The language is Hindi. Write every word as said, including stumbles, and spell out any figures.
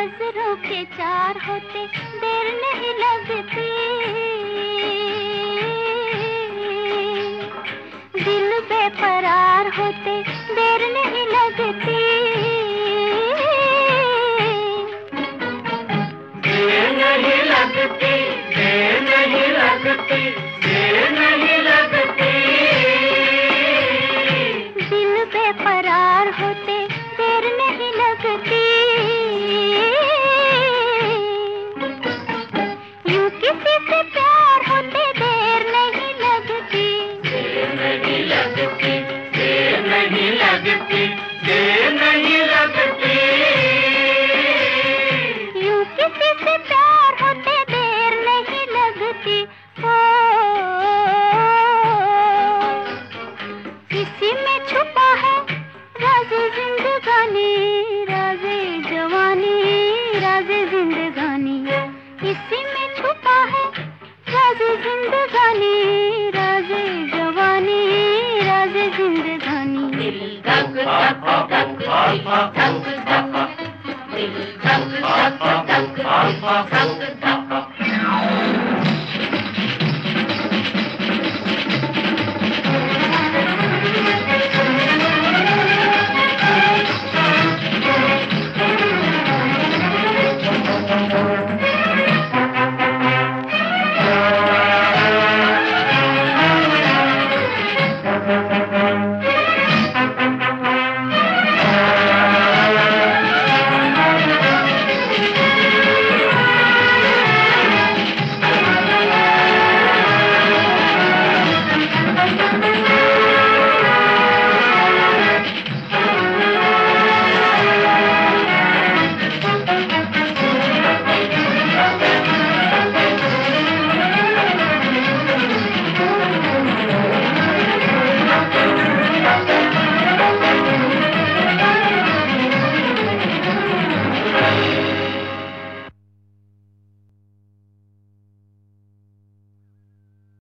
नजरों के चार होते देर नहीं लगती, दिल बेकरार होते देर नहीं लगती, देर नहीं लगती, देर नहीं लगती, देर नहीं लगती, दिल बेकरार होते देर नहीं लगती, यूं किसी से प्यार होते देर नहीं लगती, देर नहीं लगती, देर नहीं लगती, देर नहीं लगती, यूं किसी से प्यार होते देर नहीं लगती। ओ, इसी में छुपा है राज़े जिंदगानी, राज़े जवानी, राज़े जिंदगानी, इसी में छुपा है राज़े जिंदगानी, राज़े जवानी, राज़े जिंदगानी। दिल धक धक धक धक धक, दिल धक धक धक धक।